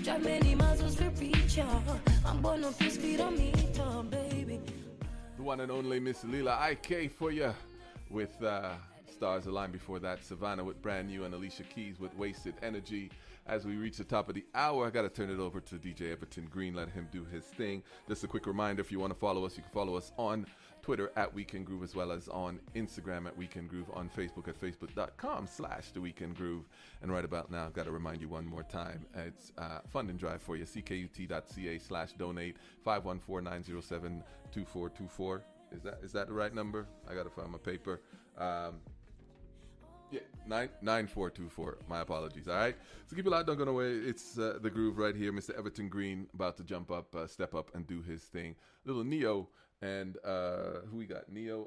Drive many miles just to reach ya. I'm born up to speed on meter, baby. The one and only Miss Lila IK for you with Stars Align. Before that, Savannah with Brand New and Alicia Keys with Wasted Energy. As we reach the top of the hour, I got to turn it over to DJ Everton Green, let him do his thing. Just a quick reminder, if you want to follow us, you can follow us on Twitter at Weekend Groove, as well as on Instagram at Weekend Groove, on Facebook at facebook.com/The Weekend Groove. And right about now, I've got to remind you one more time, it's Fund and Drive for you, ckut.ca/donate, 514-907-2424. Is that the right number? I got to find my paper. Yeah, 9424. My apologies. All right. So keep it loud. Don't go away. It's the groove right here. Mr. Everton Green about to jump up, step up, and do his thing. Little Neo and who we got? Neo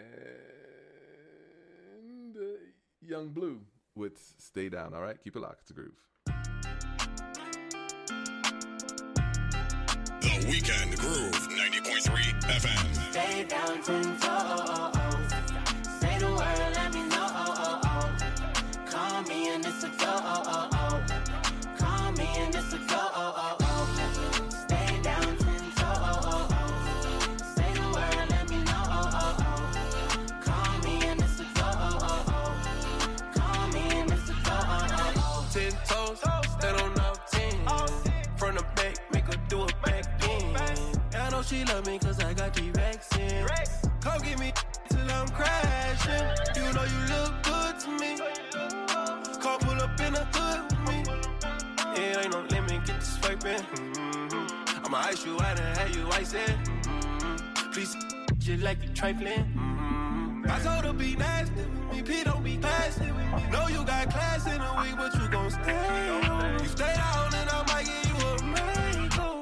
and Young Blue with Stay Down. All right. Keep it locked. It's a groove. The Weekend Groove, 90.3 FM. Stay down 10 toes. Say the word, let me know. Call me and it's a go. Call me and it's a go. Stay down 10 toes. Say the word, let me know. Call me and it's a go. Call me and it's a go. 10 toes, stand on up 10. From the back, make her do it back in. I know she love me cause I got T-Rex in. Come get me till I'm crashing. You know you look good to me. Car pull up in the hood with me. It ain't no limit, get to swiping. I'ma ice you out and have you ice it. Please, you like you trifling. I told her be nasty with me, P don't be classy with me. Know you got class in a week, but you gon' stay. You stay down and I might give you a mango.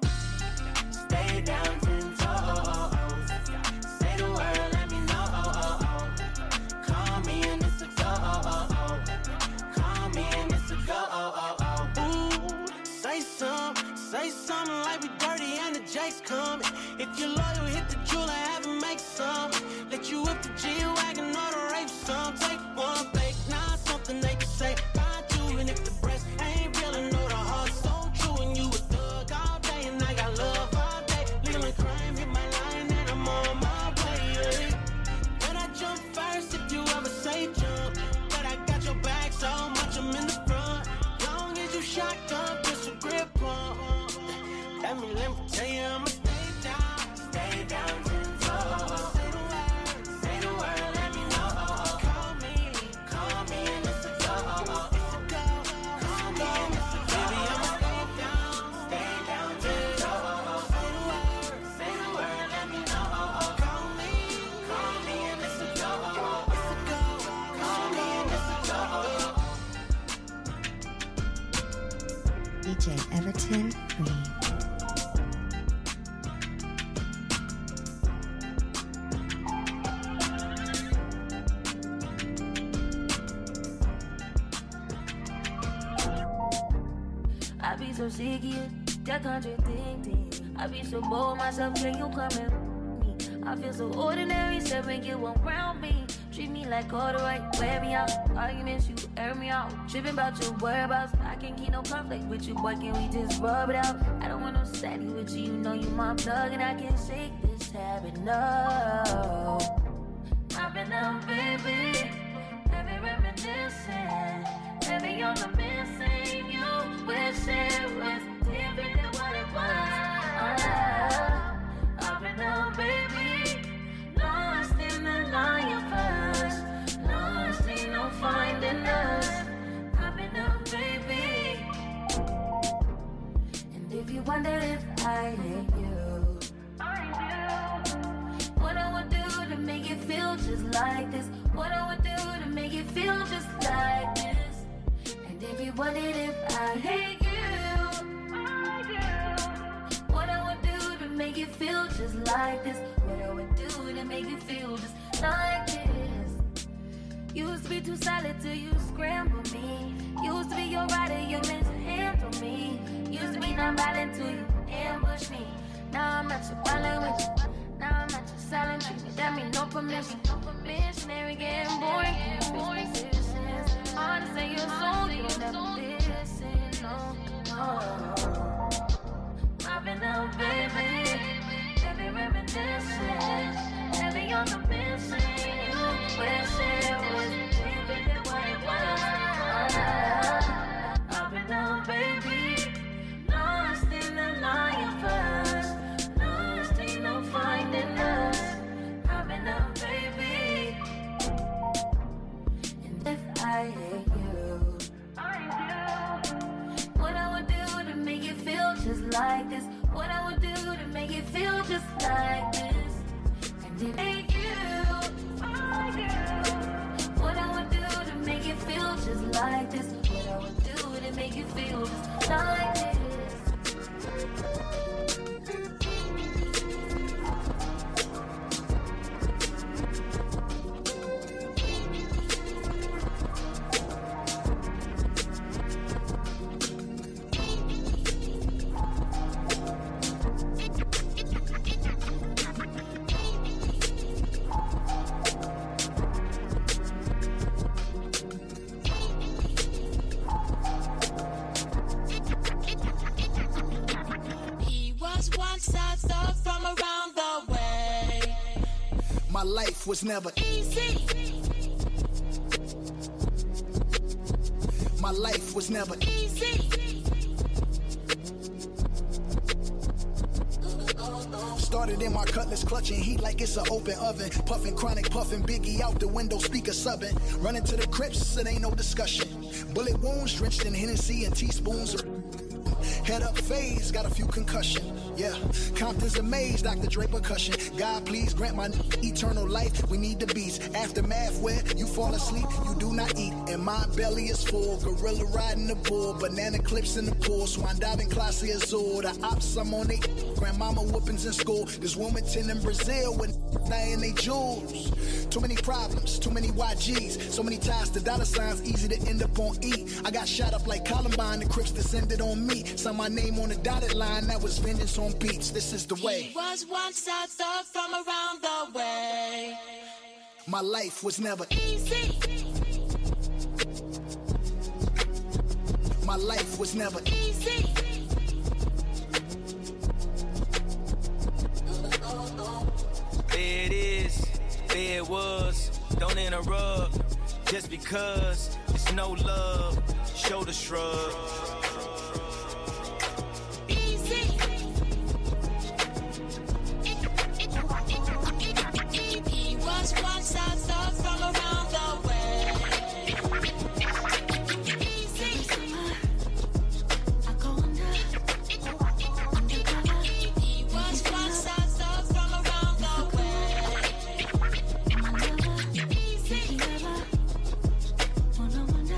Stay down 10 toes. Say the word, let me know. Call me and it's a go. Call me and it's a go. Ooh, say something like we dirty and the Jake's coming. If you're loyal, hit the jeweler, have him make some. Let you whip the G-Wagon or the rape some. Take one fake, now something they can say about you. And if the breast ain't real, and know the heart so true. And you a thug all day, and I got love all day. Legal and crime hit my line, and I'm on my way. When I jump first, if you ever say jump. But I got your back so much, I'm in the front. Long as you shotgun, just a grip on. Let me tell you, I'ma stay down 10 toes. Say the word, let me know. Call me, and it's a go. Call me, and it's a go. Baby, I'ma stay down 10 toes. Say the word, let me know. Call me, and it's a go. Call me, and it's a go. DJ Everton Green. I be so sick of you, that contradicting. I be so bold myself, can you come in me? I feel so ordinary, so when you around me. Treat me like all the right, wear me out. Arguments, you air me out. Tripping about your whereabouts. I can't keep no conflict with you, boy, can we just rub it out? I don't want no steady with you, you know you my plug. And I can't shake this habit, no. I've been up, baby. Heavy reminiscing. Heavy on the missing you. Wish it was different than what it was. Up and down, baby. Lost in the lion first. Lost, ain't no finding us. Up and down, baby. And if you wonder if I hate you, I do. What I would do to make it feel just like this. What I would do to make it feel just like this. And if you wondered if I hate you, I do. What I would do to make it feel just like this. What I would do to make it feel just like this. Used to be too solid till you scramble me. Used to be your rider, you mishandle me. Used to be non-violent till you ambush me. Now I'm not your violent with you. Now I'm not your silent treatment. That mean no permission. Missionary getting boring. Hard to say you're so you never listen, no. What I said was really what it was. Up and down, baby. Lost in the lion first. Lost, ain't no finding us. Up and down, baby. And if I hate you, what I would do to make it feel just like this. What I would do to make it feel just like this. And if I hate you, what I would do to make it feel just like this. What I would do to make it feel just like this. Life was never easy. My life was never easy. Started in my cutlass, clutching heat like it's an open oven. Puffing chronic, puffing Biggie out the window, speaker subbing. Running to the crypts, it ain't no discussion. Bullet wounds drenched in Hennessy and teaspoons. Head up phase, got a few concussion. Yeah, Compton's amazed, Dr. Dre percussion. God, please grant my eternal life. We need the beats. Aftermath where you fall asleep, you do not eat. And my belly is full. Gorilla riding the bull. Banana clips in the pool. Swan diving classy azul. The ops, I'm on it. Grandmama whoopings in school. This woman in Brazil with in they jewels. Too many problems, too many YGs. So many ties to dollar signs, easy to end up on E. I got shot up like Columbine, the Crips descended on me. Signed my name on the dotted line, that was vengeance on beats. This is the way. He was once a thug from around the way. My life was never easy. My life was never easy. There it is, there it was. Don't interrupt, just because it's no love. Shoulder shrug. Easy. He was once a thug from around the way. Easy. I go under. He was once a thug from around the way. Easy. Wanna wonder.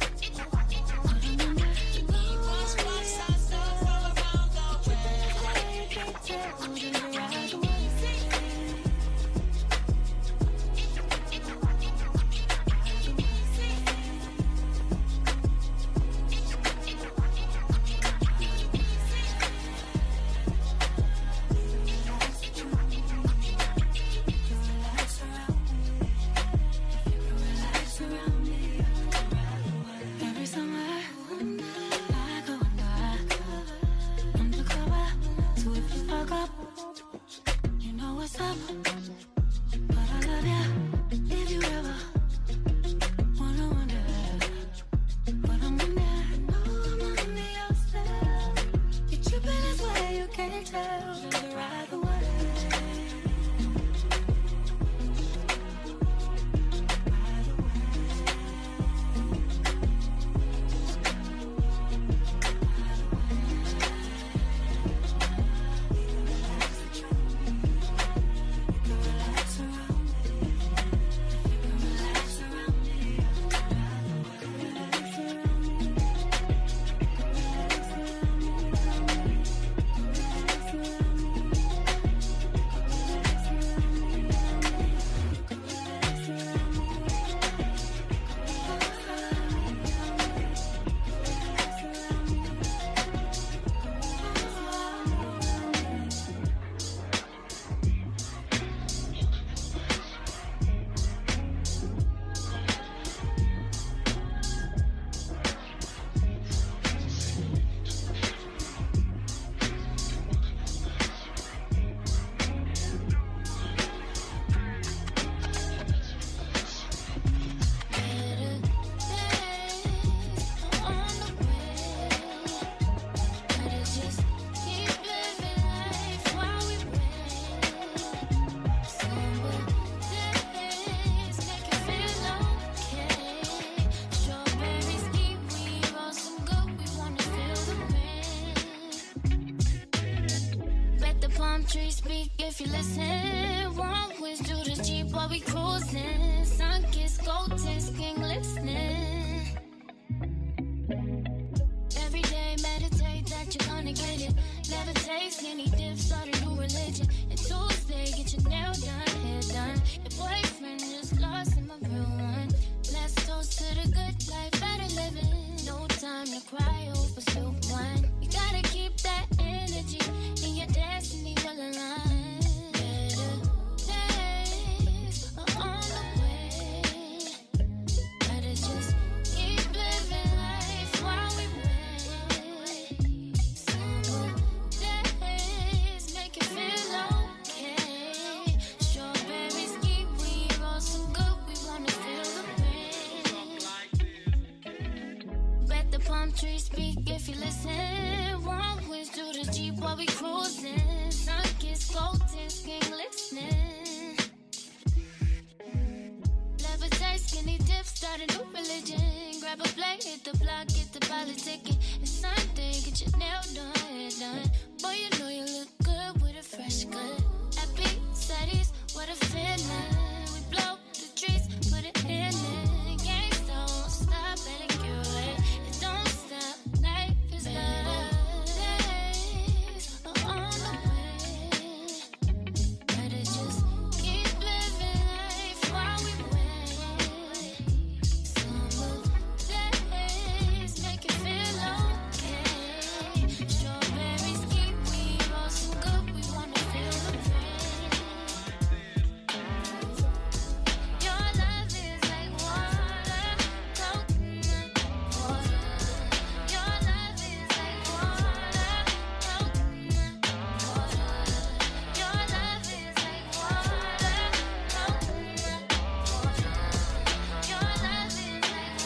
He was once a thug from around the way. Every summer, I go undercover. So if you fuck up, you know what's up. But I love ya. If you ever wanna wonder what I'm under, I'm under your spell. You're tripping this way, you can't tell. Just ride the wave. palm trees speak if you listen. Warm winds through the Jeep while we cruising. Sun-kissed gold tint skin glistening. Every day meditate that you're gonna get it. Levitate, skinny dip, start a new religion. And Tuesday, get your nail done, hair done. Your boyfriend just lost in my real one. Let's toast to the good life, better living. No time to cry over spilled wine. You gotta keep that energy, and your destiny will align. Better days are on the way. Better just keep living life while we wait. Summer days make you feel okay. Strawberries, kiwi, roll some good. We wanna feel the rain. Bet the palm trees speak if you listen. Warm winds through the Jeep while we cruising. Sun-kissed gold tint skin glistening. Levitate, skinny dip, start a new religion. Grab a plate, hit the block, get the politicking. It's Sunday, get your nail done, hair done. Boy, you know you look good with a fresh cut. Happy studies, what a feeling. We blow the trees, put it in it. Gangsta won't stop, better cure it. It don't stop, life is love. Days are on the way. Better just keep living life while we wait. Summer days make you feel okay. Strawberries, kiwi, roll some good. We wanna feel the rain. Your love is like water, coconut water. Your love is like water, coconut water. Your love is like water, coconut water. Your love is like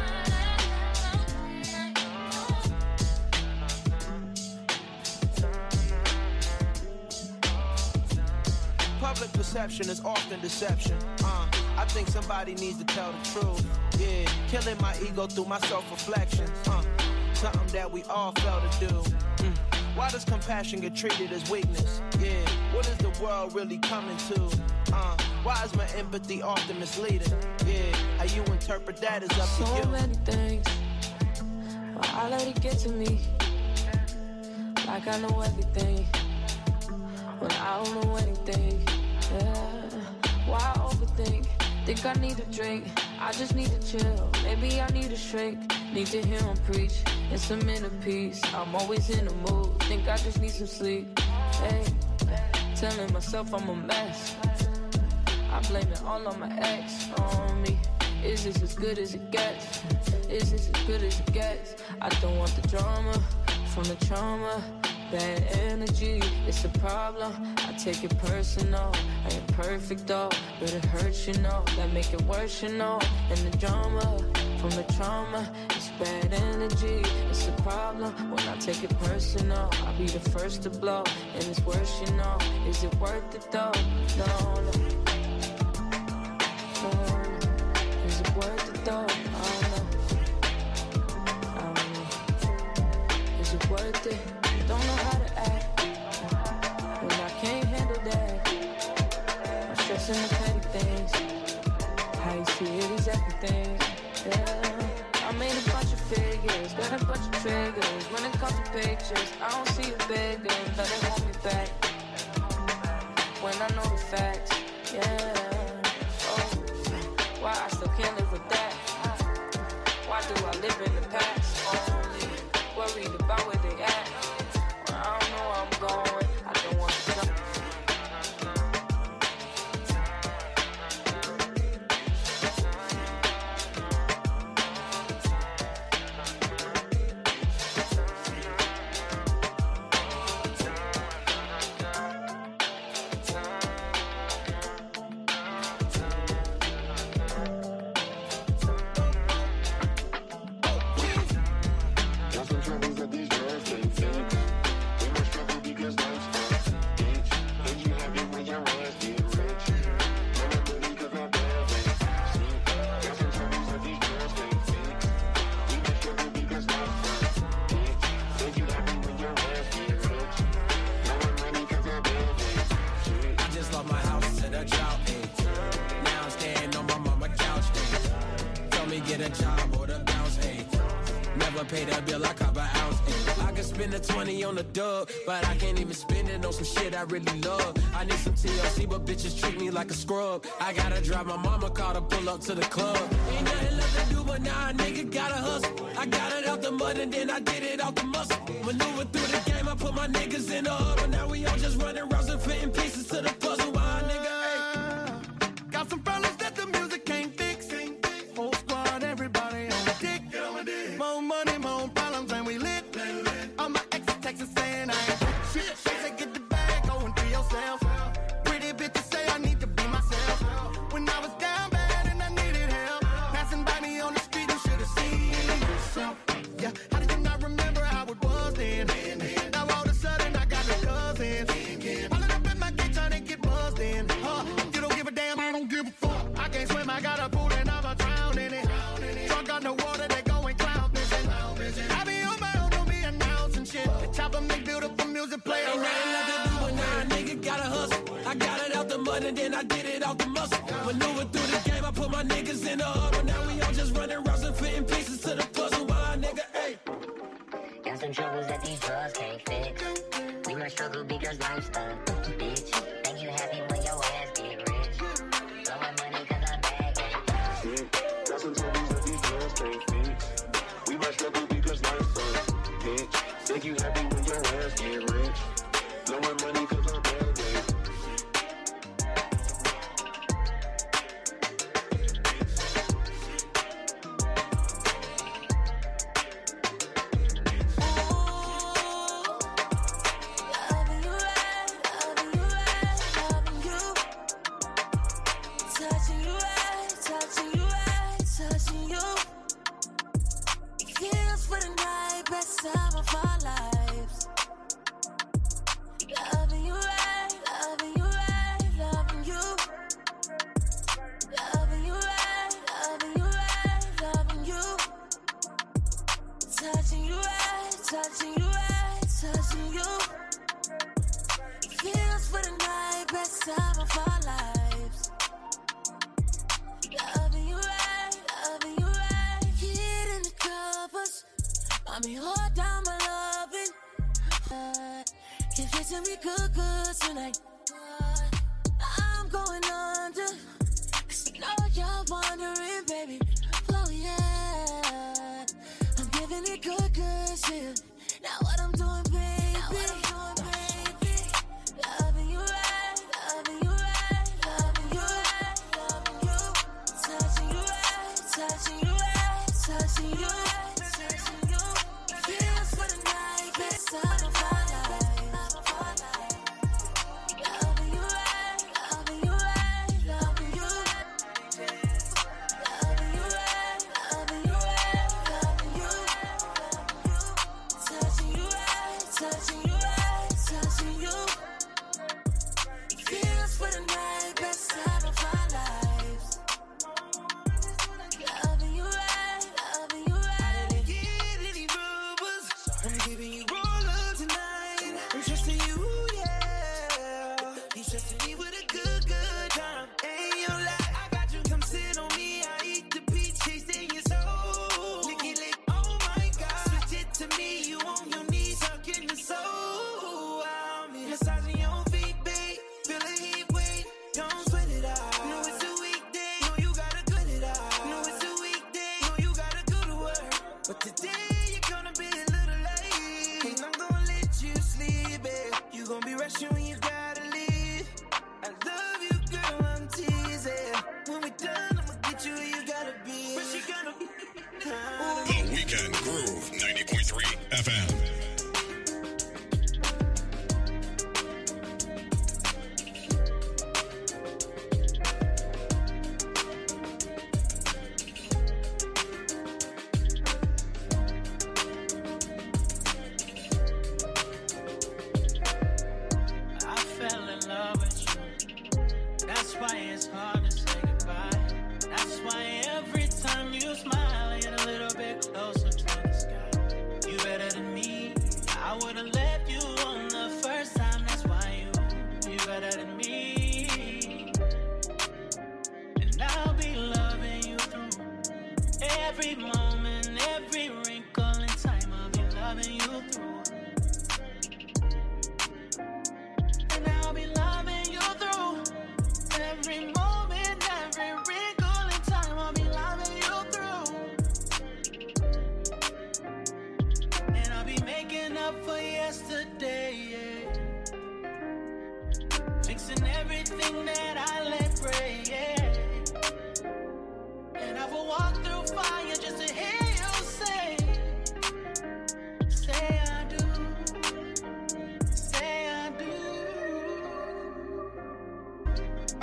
water, Public perception is often deception. I think somebody needs to tell the truth. Yeah, killing my ego through my self-reflection. Something that we all fail to do. Why does compassion get treated as weakness? Yeah, what is the world really coming to? Why is my empathy often misleading? Yeah, how you interpret that is up to So you. many things, but I let it get to me. Like I know everything, when I don't know anything. Yeah, why overthink? Think I need a drink, I just need to chill. Maybe I need a shrink, need to hear him preach. And some inner peace, I'm always in the mood. Think I just need some sleep. Hey, telling myself I'm a mess. I blame it all on my ex, on me. Is this as good as it gets? Is this as good as it gets? I don't want the drama from the trauma. Bad energy, it's a problem. I take it personal. I ain't perfect though, but it hurts, you know. That make it worse, you know. And the drama from the trauma, it's bad energy. It's a problem when I take it personal. I'll be the first to blow, and it's worse, you know. Is it worth it though? No, no. Is it worth it though? I don't know. Is it worth it? Don't know how to act when I can't handle that. I'm stressing the petty things. How you see it is everything. Yeah, I made a bunch of figures, got a bunch of triggers. When it comes to pictures, I don't see the bigger. Better hold me back when I know the facts. Yeah. Why I still can't live with that? Why do I live in the past? Only worried about where they at. When I don't know where I'm going, I don't want to jump. a 20 on the dub, but I can't even spend it on some shit I really love. I need some TLC, but bitches treat me like a scrub. I gotta drive my mama car to pull up to the club. Ain't nothing left to do, but now a nigga gotta hustle. I got it out the mud and then I did it out the muscle. Maneuver through the game, I put my niggas in the hub, and now we all just running rounds and fitting pieces to the puzzle. Why, nigga? Hey. Got some problems that the music can't fix. Whole squad, everybody on the dick. More money, more problems, and we lit. All my exes texting saying I ain't shit. They say get the bag, go and do yourself. Pretty bitches say I need to be myself. When I was down bad and I needed help, passing by me on the street, you should have seen yourself. Yeah, how did you not remember how it was then? Now all of a sudden I got the cousins. All up in my gate trying to get buzzed in. You don't give a damn, I don't give a fuck. I can't swim, I got a pool and I'm a drown in it. Drunk on the water, they going clown fishing. I be on my own, don't be announcing shit. The chopper make beautiful music play around. Ain't nothing left to do, but now a nigga gotta hustle. I got it out the mud and then I did it out the muscle. Maneuver through the game, I put my niggas in the hub, and now we all just running rounds and fitting pieces to the puzzle. Why, nigga? Hey. Got some troubles that these drugs can't fix. We must struggle because life's a bitch. Think you happy when your ass get rich. Blowing money cause I bag it. Got some troubles that these drugs can't fix. We must struggle because life's a bitch. Think you happy when your ass get rich. Blowing money cause I bag it. Time of our lives. Loving you right, loving you right, loving you. Loving you right, loving you right, loving you. Touching you right, touching you right, touching you. Feels for the night, best time of our lives. Loving you right, loving you right. Hid in the covers. Mommy, hold down my loving. Give it to me good, good tonight. I'm going under. Cause I know you're wondering, baby. Oh yeah. I'm giving it good, good shit. Now what I'm doing, baby. Loving you right, loving you right, loving you right, loving you. Touching you right, touching you right, touching you right.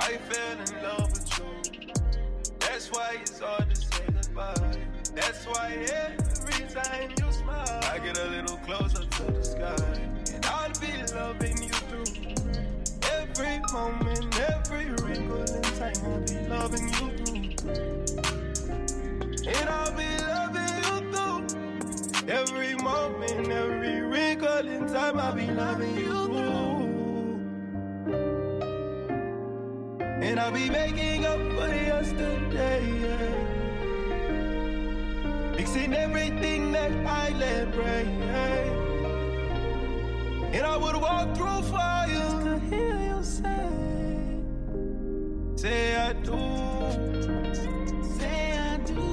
I fell in love with you. That's why it's hard to say goodbye. That's why every time you smile, I get a little closer to the sky. And I'll be loving you through every moment, every wrinkle in time. I'll be loving you through. And I'll be loving you through every moment, every wrinkle in time. I'll be loving you through. And I'll be making up for yesterday, yeah. Mixing everything that I let break, yeah. And I would walk through fire to hear you say I do, say I do.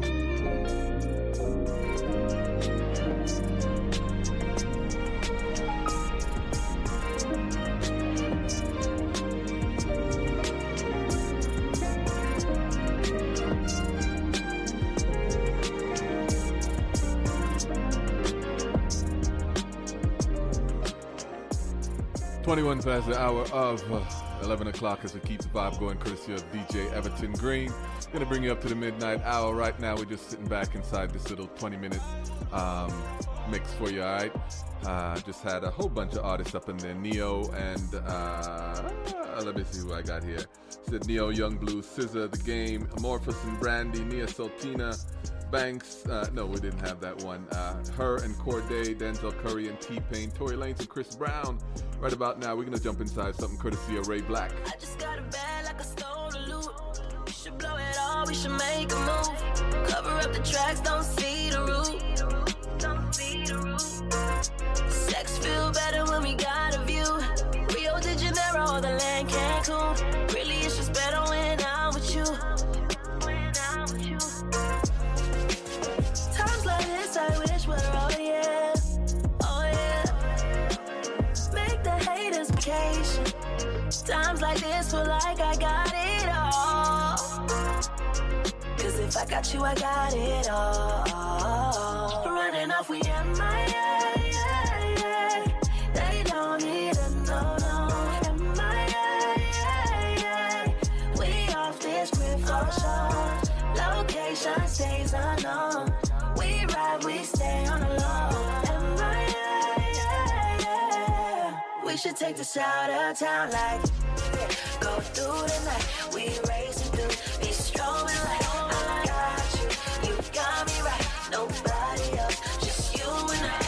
21 past the hour of 11 o'clock as we keep the vibe going, courtesy of DJ Everton Green. Going to bring you up to the midnight hour. Right now, we're just sitting back inside this little 20-minute mix for you, all right? Just had a whole bunch of artists up in there. Neo and, let me see who I got here. Said Neo, Young Blue, SZA, The Game, Amorphous and Brandy, Nia Sultina, Banks, no, we didn't have that one. Her and Corday, Denzel Curry and T-Pain, Tory Lanez and Chris Brown. Right about now, we're going to jump inside something courtesy of Ray Black. I just got a bag like I stole the loot. We should blow it all, we should make a move. Cover up the tracks, don't see the root. Don't see the root. Sex feel better when we got a view. Rio de Janeiro or the land Cancun. Really, it's just better when I'm with you. Times like this, I wish we're all yeah. Oh yeah. Make the haters vacation. Times like this, feel like I got it all. Cause if I got you, I got it all. Running off, we MIA. They don't need a no. MIA. We off this grid for sure. Location stays unknown. We ride, we stay on the low. MIA. We should take this out of town like go through the night. We racing through these strobing lights. I got you, you got me right. Nobody else, just you and I.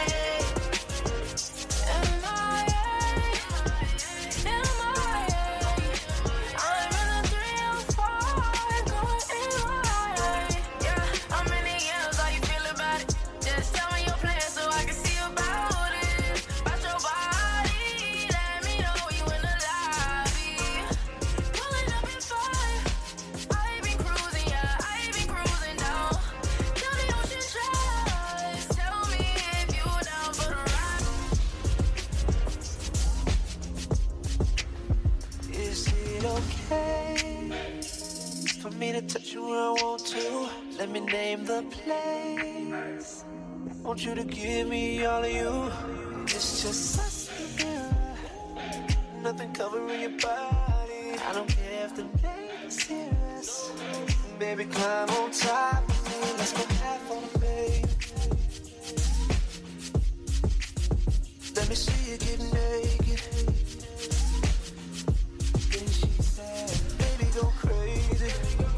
Touch you where I want to. Let me name the place. Want you to give me all of you. It's just us together. Nothing covering your body. I don't care if the name is serious. Baby, climb on top of me. Let's go half on a babe. Let me see you get naked. Then she said, baby, go crazy.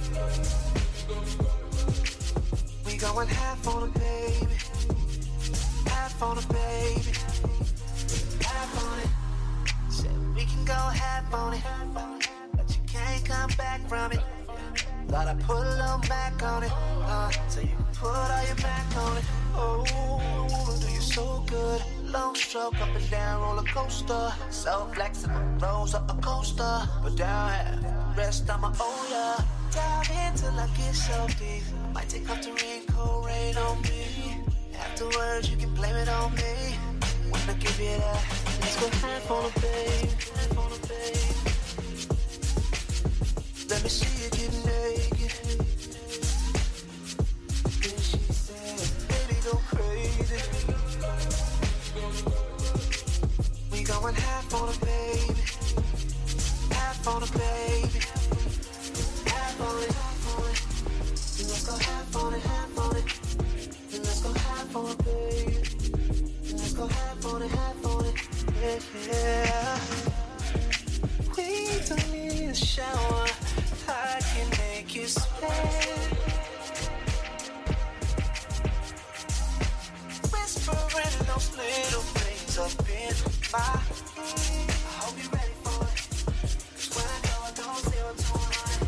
We going half on a baby, half on a baby, half on it. Said we can go half on it, but you can't come back from it. Thought I put a little back on it, so you can put all your back on it. Oh, I wanna do you so good. Long stroke up and down roller coaster, so flexible, rose up a coaster, but down half, rest I'ma owe ya. Dive in till I get so deep. Might take off the raincoat, rain on me. Afterwards, you can blame it on me. When I give you that, let's go half on a babe, half on a babe. Let me see you get naked. Then she said, baby, go crazy. We going half on a baby, half on it, baby. Half on it, and let's go half on it, and let's go half on it, baby. Let's go half on it, yeah. We don't need a shower, I can make you sweat. Whispering those little things up in my ear. I hope you're ready for it, 'cause when I go, I go 0 to 100.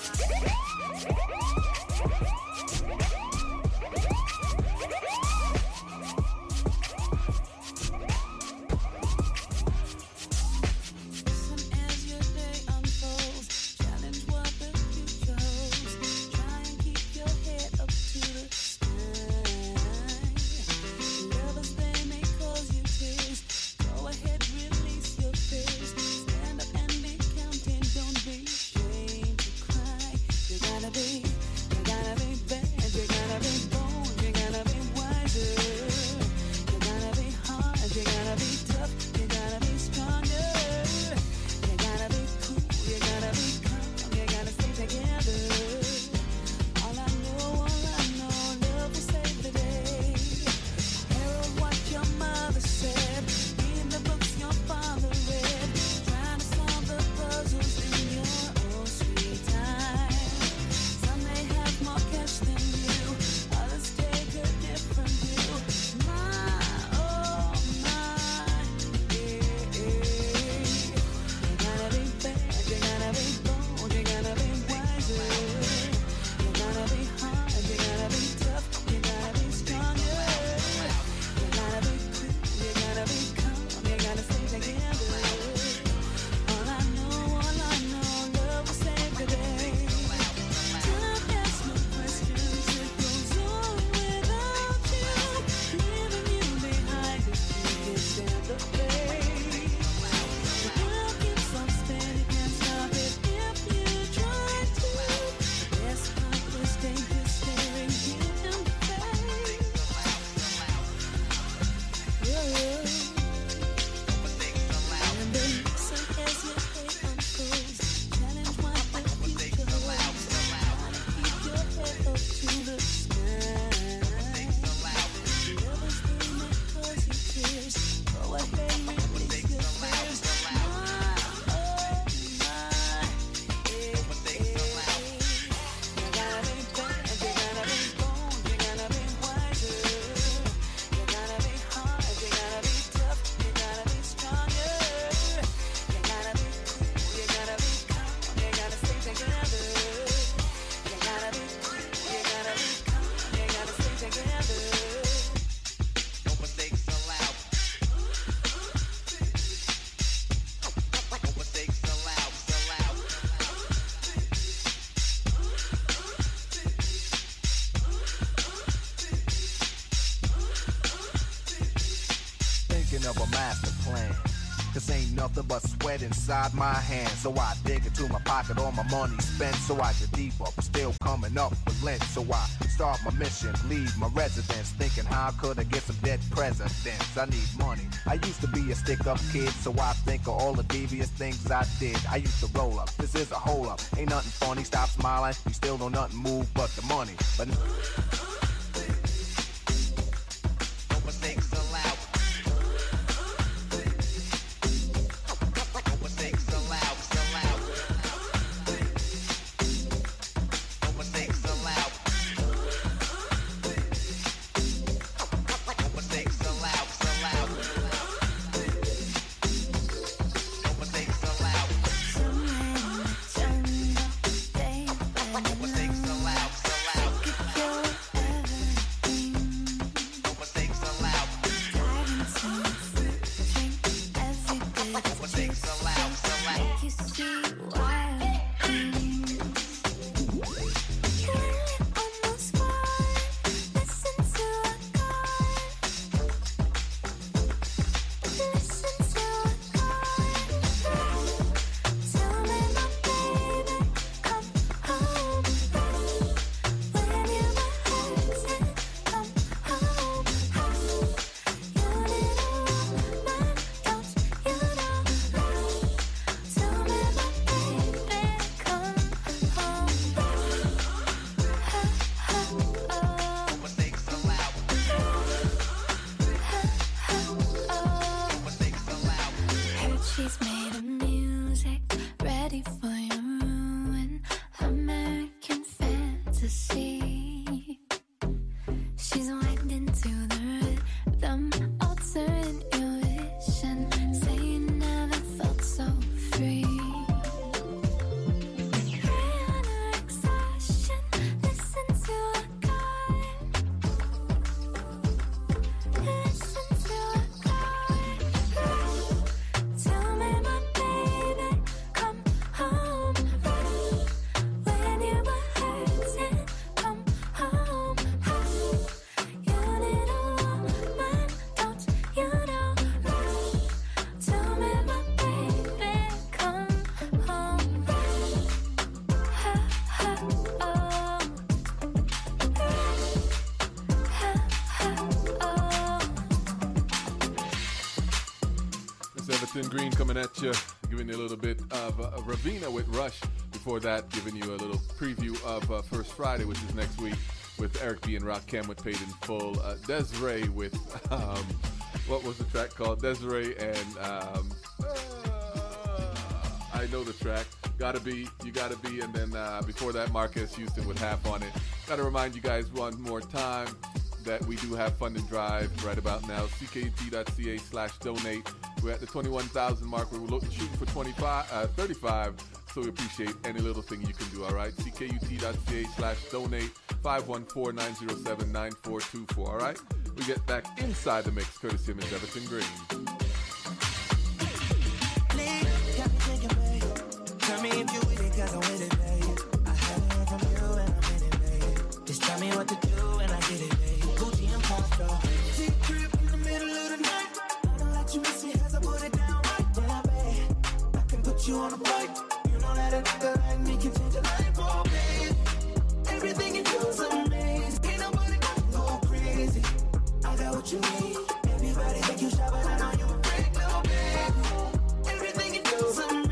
Of a master plan. This ain't nothing but sweat inside my hands. So I dig into my pocket, all my money spent. So I get deeper, but still coming up with lint. So I start my mission, leave my residence, thinking how could I get some dead presidents? I need money. I used to be a stick-up kid, so I think of all the devious things I did. I used to roll up, this is a hole up. Ain't nothing funny, stop smiling. You still don't nothing move but the money. But Take your Miss Everton Green coming at you, giving you a little bit of Ravina with Rush. Before that, giving you a little preview of First Friday, which is next week, with Eric B. and Rakim with Paid in Full. Desiree with, what was the track called? Desiree and, I know the track. Gotta Be, You Gotta Be, and then before that, Marcus Houston with Half on It. Gotta remind you guys one more time that we do have Fund and Drive right about now. CKUT.ca/donate. We're at the 21,000 mark. We're shooting for 35, so we appreciate any little thing you can do, all right? CKUT.ca/donate. 514-907-9424, all right? We get back inside the mix, courtesy of Miss Everton Green. Tell me if you with it, cause I'm with it, babe. I haven't heard from you and I'm in it, babe. Just tell me what to do and I get it, babe. Gucci and Pasta. Secret in the middle of the night. I don't let you miss me as I put it down right there, babe. I can put you on a flight. You know that a nigga like me can change your life, oh, babe. Everything you do is amazing. Ain't nobody gonna go crazy. I got what you need. Everybody think you shy, but I know you a freak, little babe. Everything you do is amazing.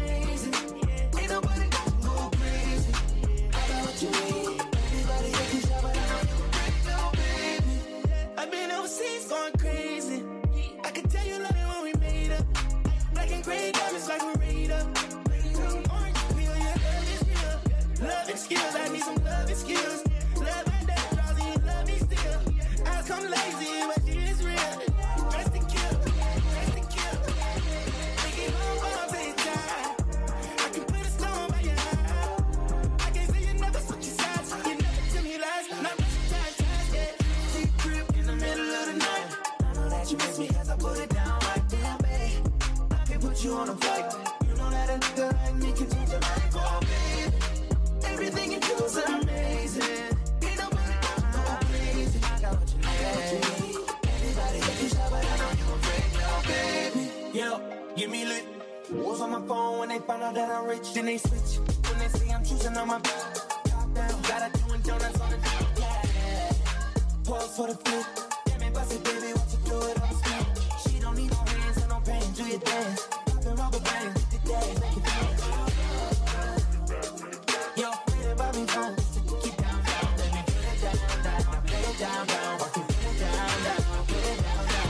Overseas going crazy. I can tell you love it when we made up. Black and gray diamonds like we're made up. Orange peel, yeah, love is real. Love and skills, I need some love and skills. Love and that draws and you love me still. I come lazy, but it is real. Dress to kill, dress to kill. Making home bombs ain't time. I can put a stone by your eye. I can say you never switch your sides. You never tell me lies. Not much time, yeah. Secret in the middle of the night. I know that you miss me as I put it down right there, babe. I can put you on a flight. You know that a nigga like me can change your life, oh, babe. Everything you do is amazing. Ain't nobody gonna go crazy. I got what you need. Everybody think you shy, but I know you a freak, little baby. Yo, get me lit. Was on my phone when they found out that I'm rich. Then they switch. When they see I'm choosing on my top down. Got her doing donuts on the top. Yeah. Pause for the flip. Damn it, bust it, baby. What you do it on the spin. She don't need no hands and no pain. Do your dance. Poppin' rubber bang. Hit the day. Make it dance. Yo, read about me phone. Keep down, down. Let me put it down, down. Put it down, down. Put it down, down. Put it down, down.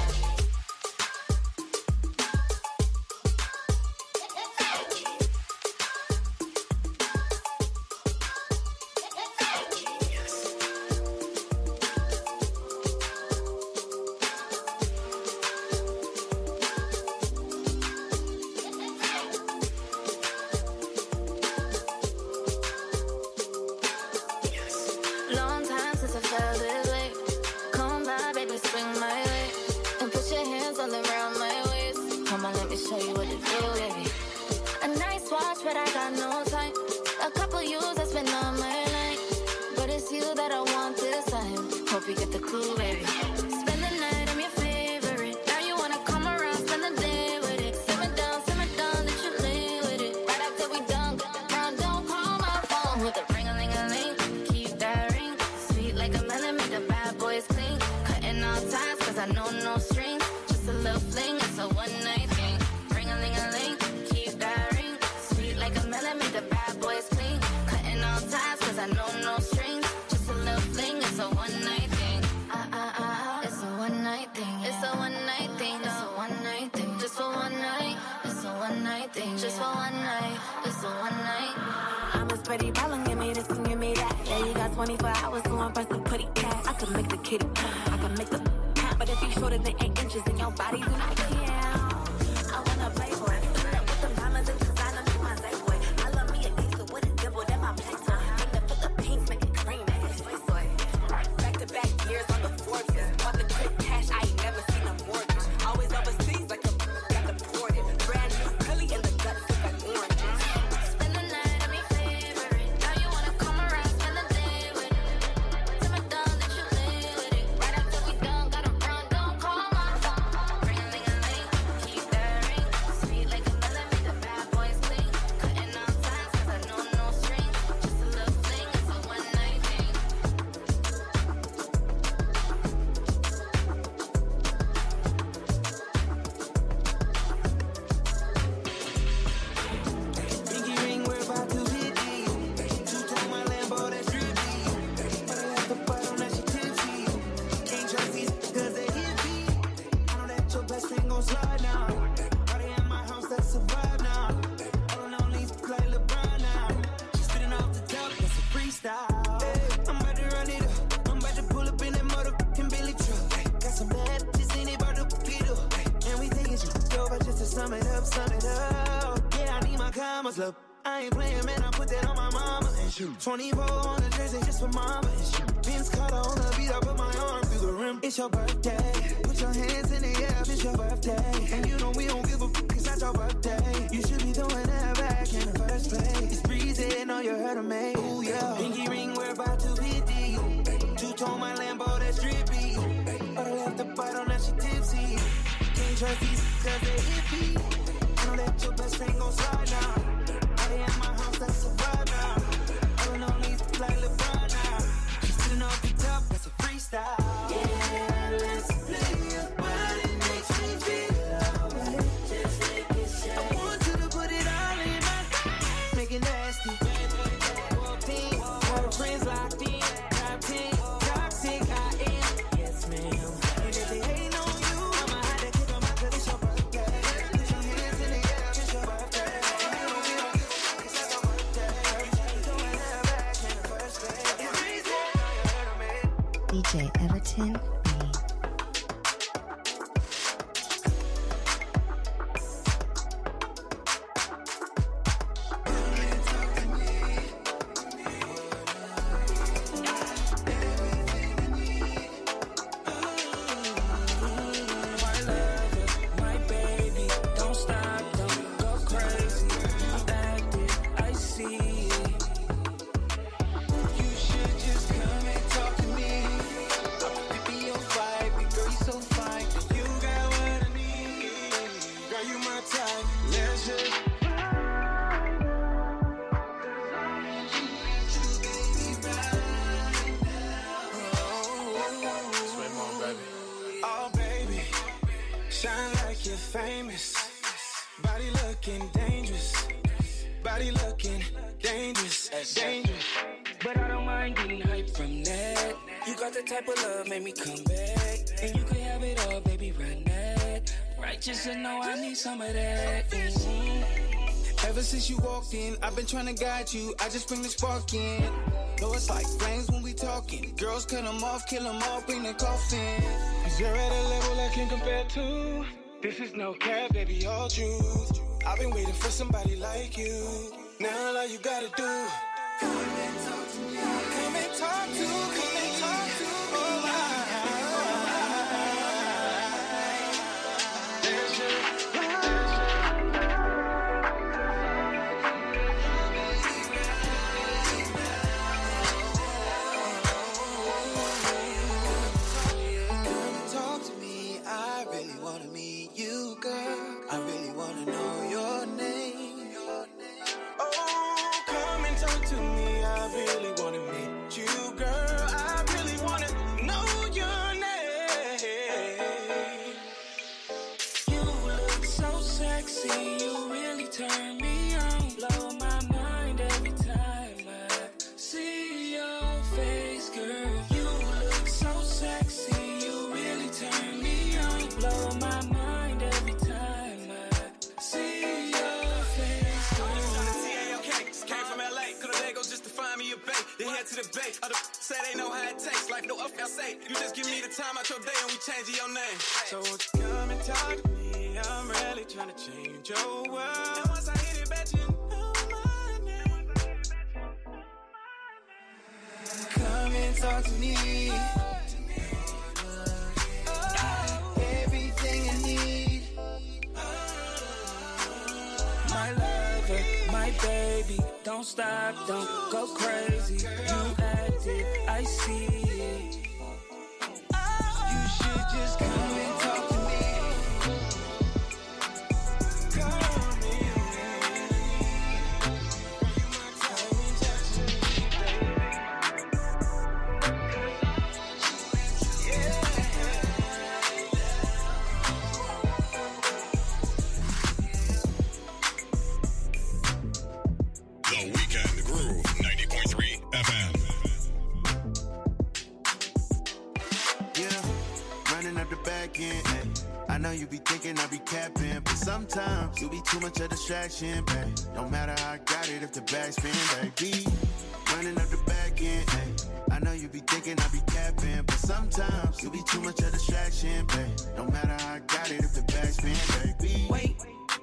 Long time since I felt this way. Come by, baby, swing my way. And put your hands all around my waist. Come on, let me show you what to do, baby. A nice watch, but I got no time. A couple years I spent on my line. But it's you that I want this time. Hope you get the clue, baby. Spend the night, I'm your favorite. Now you wanna come around, spend the day with it. Simmer down, let you lay with it. Right after we done, girl, don't call my phone with a ring-a-ling-a-ling. Keep that ring, sweet like a melon, make the bad boys clean. Cutting all ties, cause I know no strings. Just a little fling, it's a one-night thing. Ring-a-ling-a-ling, keep that ring, sweet like a melon, make the bad boys clean. Cutting all ties, cause I know no strings. Just a little fling, it's a one-night thing. It's a one-night thing. It's a one-night thing. It's a one-night thing. Just for one night. It's a one-night thing. Just for one night. It's a one night. I'm a spready problem, give me this and give me that. Yeah, you got 24 hours, so I'm pressing pretty cat. I can make the kitty, I can make the cat. But if you shorter than 8 inches, then your body do not count. I wanna play for it. With them diamonds and designer, make my day boy. I love me a gangster with a dimple, then my place on. Make the Philippines, make it cream, make it soy soy. Back to back years on the Forbes. Want the quick cash, I ain't never seen a mortgage. Always overseas, like a got deported. Brand new, curly in the guts, like oranges. Spend the night, I'm your favorite. Now you wanna come around, spend the day with it. Simmer down, let you lay with it. Right after we done, gotta run, don't call my phone. Ring-a-ling-a-ling, sum it up, sum it up. Yeah, I need my commas, look. I ain't playing, man, I put that on my mama and shoot. 24 on the jersey just for mama and shoot. Vince Carter on the beat, I put my arm through the rim. It's your birthday, put your hands in the air, it's your birthday. And you know we don't give a fuck, it's not your birthday. You should be throwing that back in the first place. It's breezy, know you heard of me. Ooh, yeah. Pinky ring, we're about 250. Two-tone my Lambo, that's drippy. But I left the bite on that, she tipsy. Can't trust these cause they iffy. I know that your best friend gon' slide now. Party at my house, that's a vibe now. All on these like LeBron now. She's sitting off the top, that's a freestyle. Yeah, let's play your body, makes me feel alright. Just make it shake. I want you to put it all in my face. Make it nasty. Team, all friends locked in. Top 10, toxic, I am. Yes, ma'am. And if they hate on you, I'ma have to kick them out 'cause it's your birthday. Put your hands in the air, it's your birthday. DJ Everton B. But I don't mind getting hype from that. You got the type of love, make me come back. And you can have it all, baby, run that. Righteous and know I need some of that. Ever since you walked in, I've been trying to guide you. I just bring the spark in. Know it's like flames when we talking. Girls cut them off, kill them all, bring the coffin. Cause you're at a level I can't compare to. This is no cap, baby, all truth. I've been waiting for somebody like you. Now all you gotta do. Come and talk to me. Come and talk to, come and talk to me. Talk to me, I really wanna meet you, girl. I really wanna know your name. Oh, come and talk to me, I really wanna meet you, girl. I really wanna know your name. You look so sexy, you really turn me on. Blow my mind every time I see your face, girl. You look so sexy, you really turn me on. Blow my mind every time I see your face, girl. Came from LA, could've they go just to find me a bait. They head to the bay, other say they know how it tastes. Like no up, I say, you just give me the time out your day and we change your name. So won't you come and talk to me? I'm really trying to change your world. And once I hit it, bet you know my name. Come and talk to me. Everything I need. My lover, my baby, don't stop, don't go crazy. You acted, I see it. You should just come and talk to me. Come The Weekend Groove, 90.3 FM. Yeah, running up the back end. Ay. I know you be thinking I be capping, but sometimes you be too much of a distraction, babe. No matter how I got it if the back spin, baby. Running up the back end. Ay. I know you be thinking I be capping, but sometimes you be too much of a distraction, babe. No matter how I got it if the back spin, baby. Wait,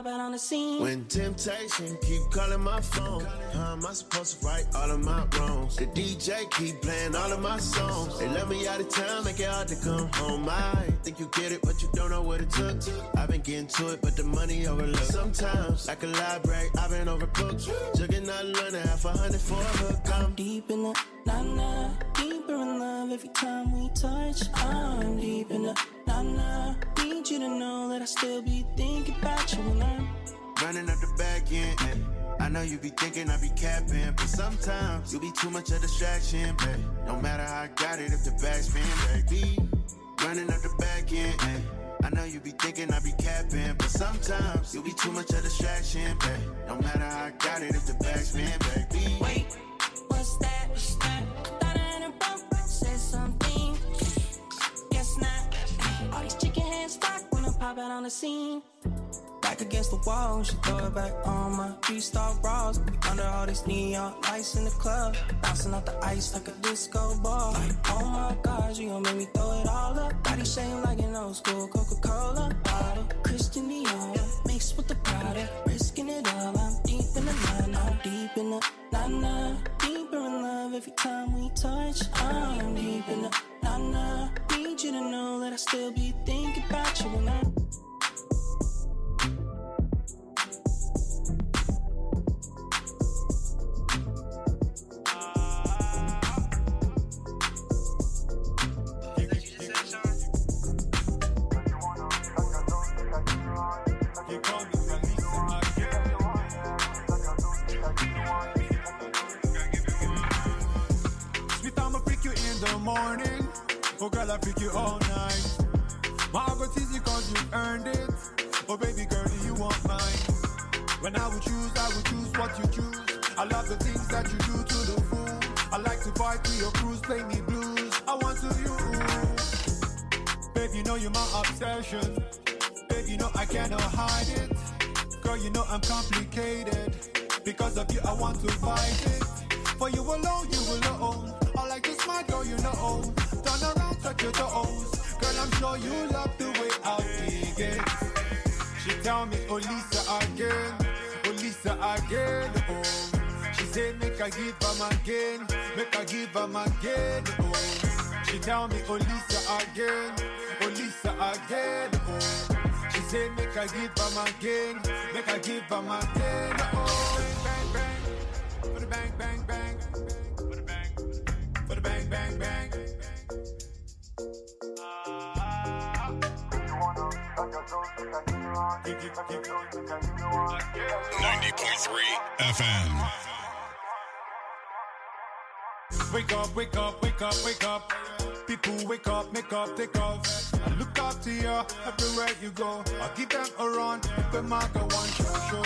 pop out on the scene. When temptation keep calling my phone, how am I supposed to right all of my wrongs? The DJ keep playing all of my songs. They let me out of town, make it hard to come home. I think you get it, but you don't know what it took. I've been getting to it, but the money overlooked. Sometimes, like a library, I've been overbooked. Jugging out London, $500 for a hook. I'm deep in the na-na, deeper in love every time we touch. I'm deep in the na-na, need you to know that I still be thinking about you when I'm running up the back end. I know you be thinking I be capping, but sometimes you be too much of a distraction, babe. No matter how I got it, if the back's spin, baby. Running up the back end. I know you be thinking I be capping, but sometimes you be too much of a distraction, babe. No matter how I got it, if the back's spin, baby. Wait, what's that? Thought I had a bump, said something. Guess not. All these chicken hands stuck when I pop out on the scene. Back against the wall, she throw it back on my three-star bras. We under all these neon lights in the club, bouncing off the ice like a disco ball. Like, oh my gosh, you gon' make me throw it all up. Body shame like an old school Coca-Cola bottle. Christian Dior, mixed with the Prada, risking it all. I'm deep in the line, I'm deep in the na-na, deeper in love every time we touch. I'm deep in the na-na, need you to know that I still be thinking about you when I'm morning. Oh girl, I freak you all night. My heart goes easy cause you earned it. Oh baby girl, do you want mine? When I would choose what you choose. I love the things that you do to the fool. I like to fight to your cruise, play me blues. I want to you. Babe, you know you're my obsession. Babe, you know I cannot hide it. Girl, you know I'm complicated. Because of you, I want to fight it. For you alone, you alone. I like this smart girl, you know. Turn around, touch your toes. Girl, I'm sure you love the way I dig it. She tell me, oh Lisa again. Oh Lisa again, oh. She said, make I give them again. Make I give them again, oh. She tell me, oh Lisa again. Oh Lisa again, oh. She said, make I give them again. Make I give them again, oh. Bang, bang, bang. For the bang, bang, bang. For the bang, bang, bang. 90.3 FM. Wake up, wake up, wake up, wake up. People wake up, make up, take off. I look up to you everywhere you go. I give them a run. If the market one show.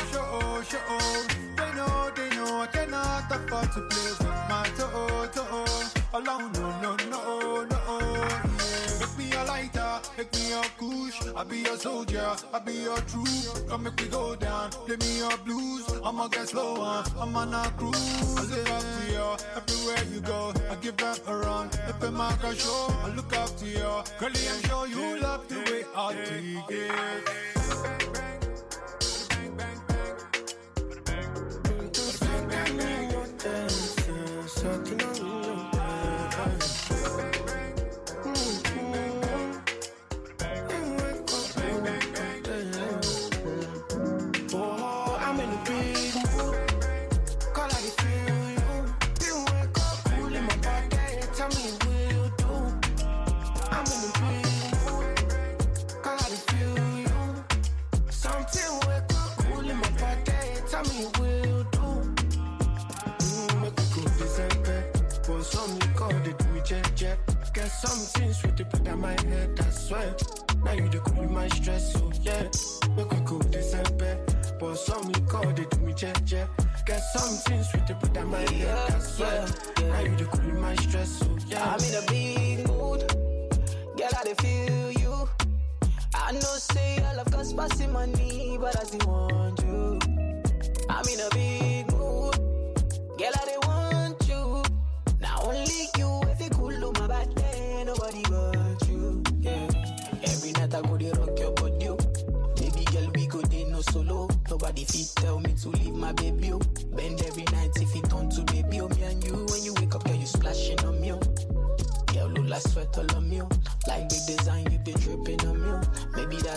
They know I cannot afford to play with my toe. Alone, no, yeah. Make me a lighter, make me a kush. I be a soldier, I be your troop. Come make me go down, play me your blues. I'ma get slower, I'm on a cruise. I look up to you, everywhere you go. I give that a run, if the market show. I look up to you, girlie, I'm sure you love the way I take it. Some things with the put on my head, I swear. Now you the cool my stress, so yeah. Make we go December. But some you call it me check. Get some things with the put on my head, I swear. Now you the cool my stress, so yeah. I'm in a big mood. Girl, I dey feel you. I know say I love cause passing money, but I still want you. I'm in a big mood. Girl, I dey want you. Now only you if you cool on my bad day, nobody but you. Yeah. Every night I go dey rock your body. Baby girl, we go dey no solo.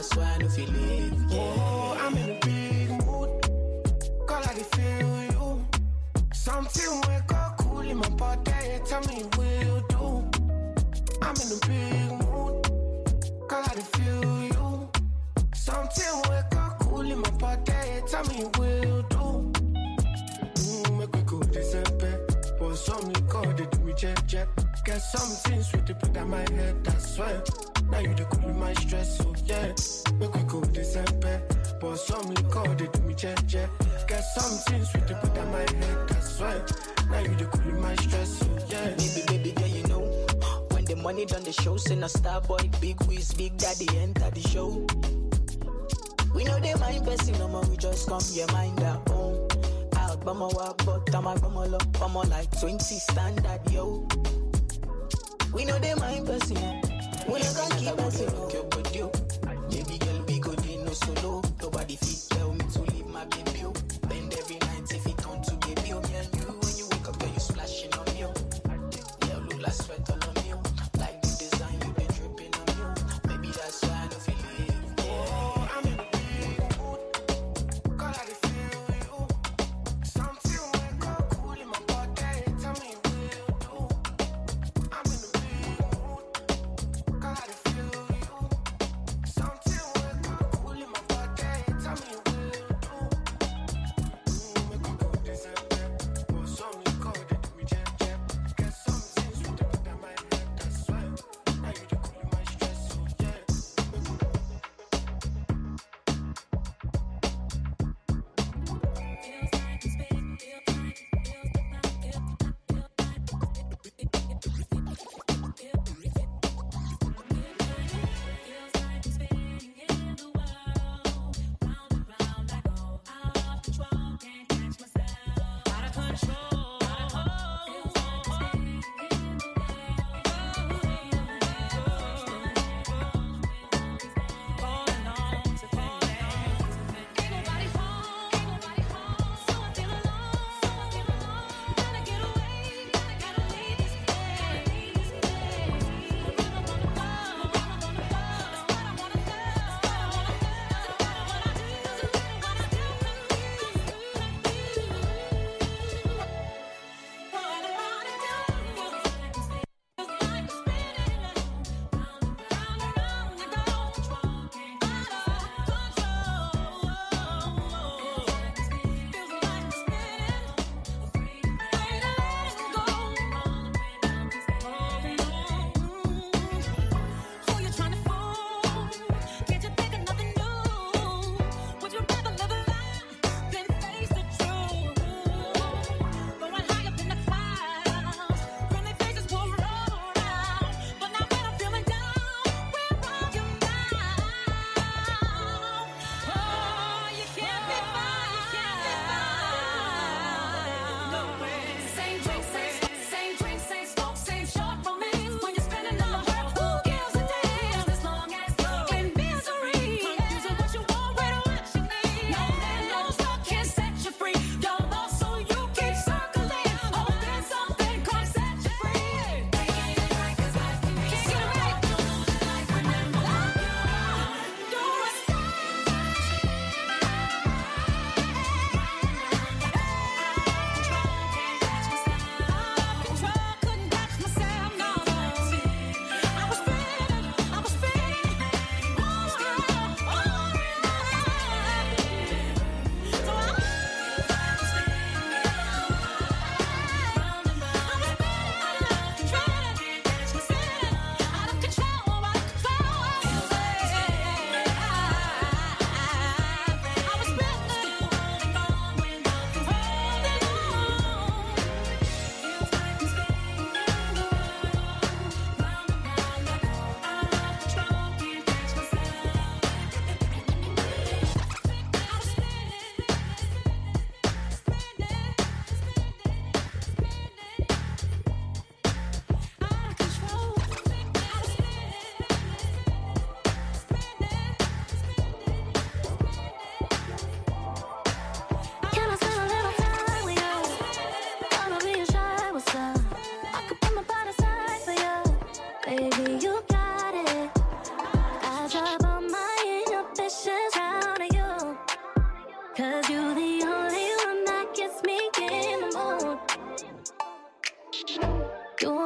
that's why I don't feel it. Yeah. Oh, I'm in a big mood. Girl, I can feel you. Something wake up cool in my body. Tell me what you do. I'm in a big mood. Girl, I can feel you. Something wake up cool in my body. Tell me what you do. Make we go December. Pour some liquor, they do me jet. Get something sweet to put on my head, that's why. Now you the cool in my stress, so yeah. Make we go December. Pour some liquor, they do me jet. Get something sweet to put on my head, that's why. Now you the cool in my stress, so yeah. Baby, girl, you know. When the money done the show, send a star boy, big whiz, big daddy enter the show. We know they mind person, no more, we just come, your mind at home. Out, but my walk, but I'm a look, I'm like 20 standard, yo. We know they mind person, we not gonna keep us in but you. Baby girl, we go in no solo. Nobody fit tell me to leave my baby. Bend every night if it come to baby. Me and you, when you wake up, girl, you splashing on me. Yeah, look like sweat all on me. Like the design, you been dripping on me. Maybe that's why I don't feel it. Oh, I'm in a big mood. Girl, I can feel you. Something wake up cool in my body. Tell me what you do. I'm in a big mood. Girl, I can feel you.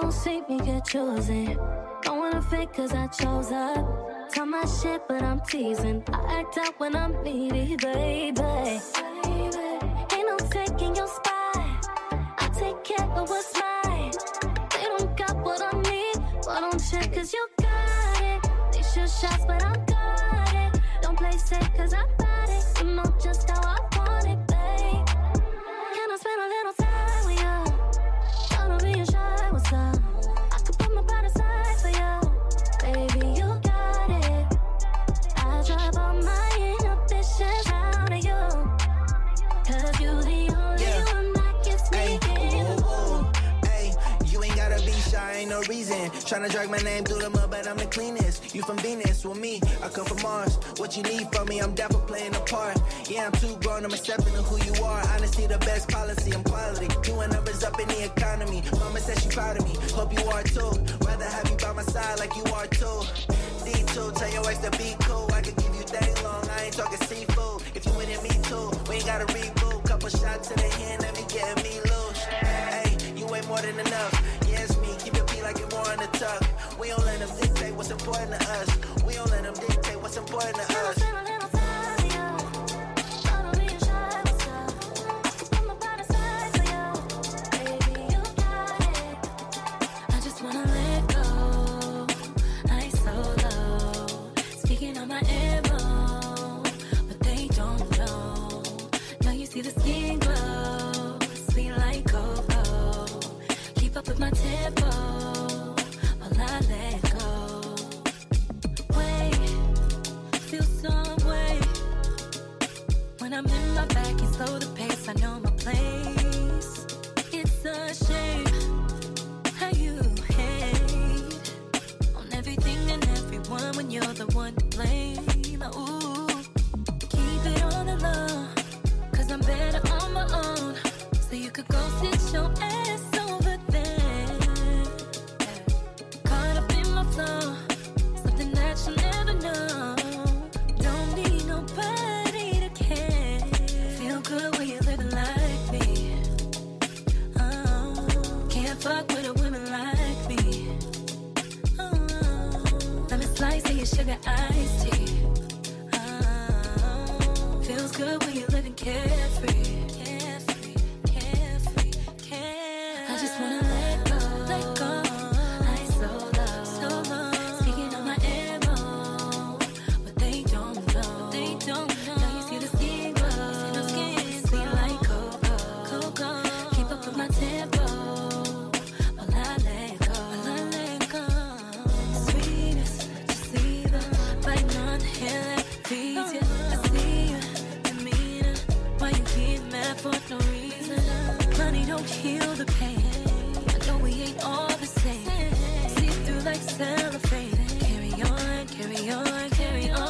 don't see me get chosen. Don't wanna fake cause I chose up. Tell my shit, but I'm teasing. I act out when I'm needy, baby. Ain't no taking your spot. I take care of what's mine. They don't got what I need, but don't check cause you got it. They shoot shots, but I got it. Don't play safe cause I got it. You know just how I want it, babe. Can I spend a little time with you? Don't be shy, what's up? I could put my body aside for you. Baby, you got it. I drive all my inhibitions out of you. Cause you the only one that gets me in the mood. Hey, you ain't gotta be shy, ain't no reason. Tryna drag my name through the mud, but I'm the cleanest. You from Venus, with me, I come from Mars. What you need from me, I'm down for playing a part. Yeah, I'm too grown, I'm accepting of who you are. Honesty, the best policy, I'm quality. Doing numbers up in the economy. Mama said she proud of me, hope you are too. Rather have you by my side like you are too. D2, tell your ex to be cool. I could give you day long, I ain't talking seafood. If you with it, me too, we ain't gotta reboot. Couple shots to the hand, let me get me loose. Hey, you ain't more than enough. Yes, me, keep your beat like you're more in the tuck. We don't let them dictate what's important to us. We don't let them dictate what's important to us. See the skin glow, sweet like cocoa. Keep up with my tempo while I let go. Wait, feel some way. When I'm in my bag, you slow the pace. I know my place. It's a shame how you hate on everything and everyone when you're the one to blame. Ooh, keep it on the low. I'm better on my own, so you could go sit your ass over there. Caught up in my flow, something that you never know. Don't need nobody to care. Feel good when you're living like me. Oh, can't fuck with a woman like me. Oh, let me slice of your sugar iced tea. Feels good when you're living carefree. I just wanna let go. I so low. Speaking on my ammo, but they don't know. Now you see the skin glow, sweet like cocoa. Keep up with my tempo while I let go. Sweetest, just see the biting on the hair that feeds you. I see you. Why you get mad for no reason? Money don't heal the pain. I know we ain't all the same. See through like cellophane. Carry on, carry on, carry on.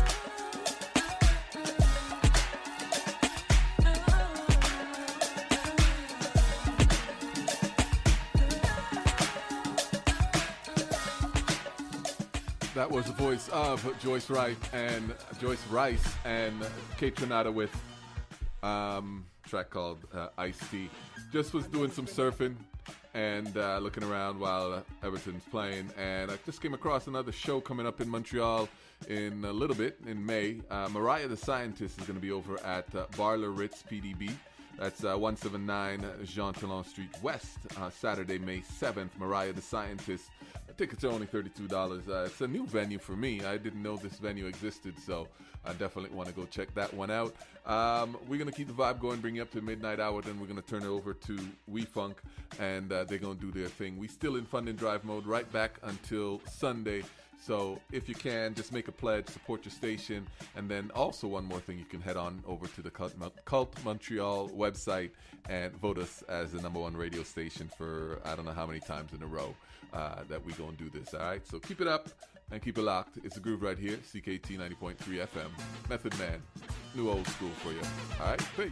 That was the voice of Joyce Rice and Kate Trinata with track called Ice-T. Just was doing some surfing and looking around while Everton's playing, and I just came across another show coming up in Montreal in a little bit in May. Mariah the Scientist is going to be over at Barler Ritz PDB. That's 179 Jean Talon Street West, Saturday, May 7th. Mariah the Scientist. Tickets are only $32. It's a new venue for me. I didn't know this venue existed, so I definitely want to go check that one out. We're going to keep the vibe going, bring you up to midnight hour, then we're going to turn it over to We Funk, and they're going to do their thing. We still in Fund and Drive mode right back until Sunday. So if you can, just make a pledge, support your station, and then also one more thing, you can head on over to the Cult Montreal website and vote us as the #1 radio station for I don't know how many times in a row that we gonna do this. All right, so keep it up and keep it locked. It's a groove right here, CKT 90.3 FM. Method Man, new old school for you. All right, peace.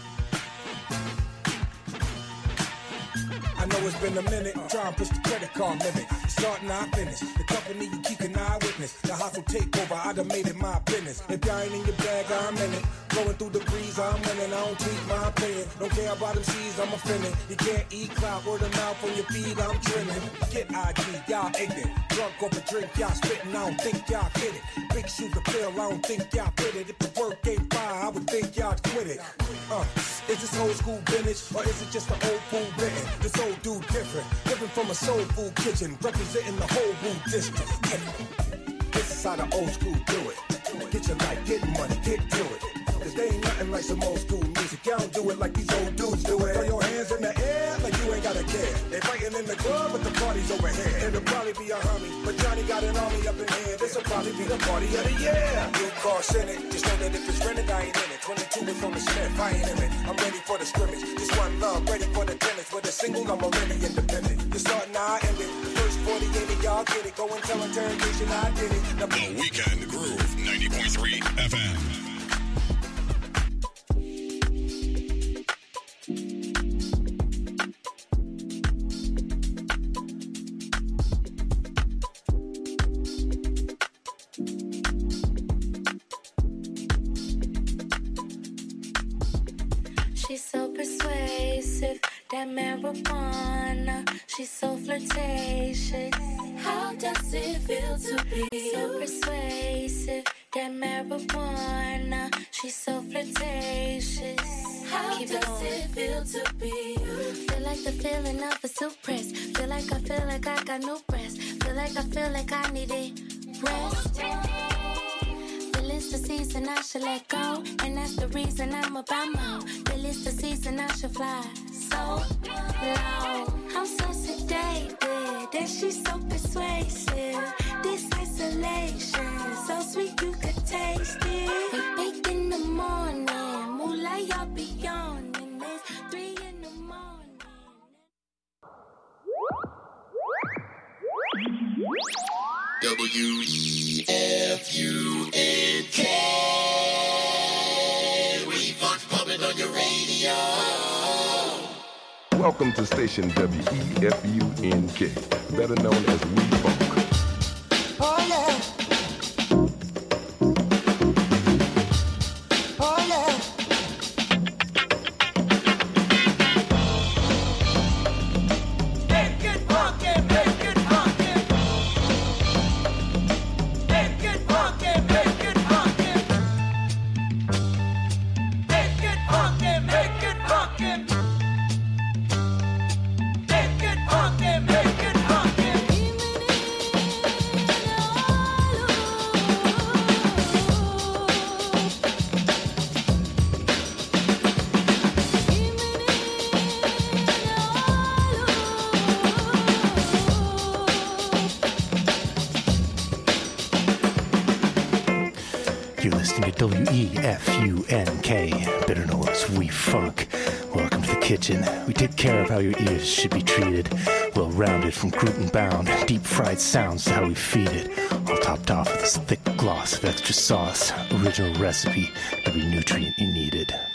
I know it's been a minute, try and push the credit card limit. Start now, finish. The company you keep an eye witness. The hustle take over, I done made it my business. If y'all ain't in your bag, I'm in it. Going through the breeze, I'm winning. I don't tweak my opinion. Don't care about them C's, I'm offended. You can't eat clout, word of mouth on your feed, I'm trending. Get IG, y'all ignorant. Drunk off a drink, y'all spitting, I don't think y'all get it. Big shoes to fill, I don't think y'all fit it. If the work ain't fire, I would think y'all quit it. Is this old school vintage, or is it just an old food written? This old dude different, living from a soul food kitchen, representing the whole Wu district. This is how the old school do it. Get your life, get money, get to it. Cause they ain't nothing like some old school music. Y'all don't do it like these old dudes do it. Throw your hands in the air like you ain't gotta care. They fighting in the club, but the party's over here. It'll probably be a homie, but Johnny got an army up in here. This'll probably be the party of the year. New car Senate, just know that if it's rented, I ain't in it. 22 is on the Smith, I ain't in it. I'm ready for the scrimmage. Just one love, ready for the tennis. With a single, I'm already independent. You're starting, I end it. The first 48 of y'all get it. Go and tell interrogation, I did it. Now, The Weekend Groove, 90.3 FM. She's so persuasive, that marijuana. She's so flirtatious. How does it feel to be so persuasive, that marijuana? She's so flirtatious. How does it feel to be you? Feel like the feeling of a suppress. Feel like I got no breath. Feel like I need it rest. It's the season I should let go, and that's the reason I'm about more. Feel it's the season I should fly so low. I'm so sedated, and she's so persuasive. This isolation, so sweet you could taste it. We bake in the morning, moonlight y'all be yawning. It's 3 in the morning. WEFUNK. Refunds pumping on your radio. Welcome to station WEFUNK, better known as We Funk. Oh yeah. Oh yeah. Make it funky, make it funky. Make it funky, make it funky. Make it funky, make it funky. Make it funky, make it funky. You're listening to WEFUNK, better known as We Funk. Welcome to the kitchen. We take care of how your ears should be treated. Well-rounded from gluten bound, deep-fried sounds is how we feed it. All topped off with this thick gloss of extra sauce. Original recipe, every nutrient you needed.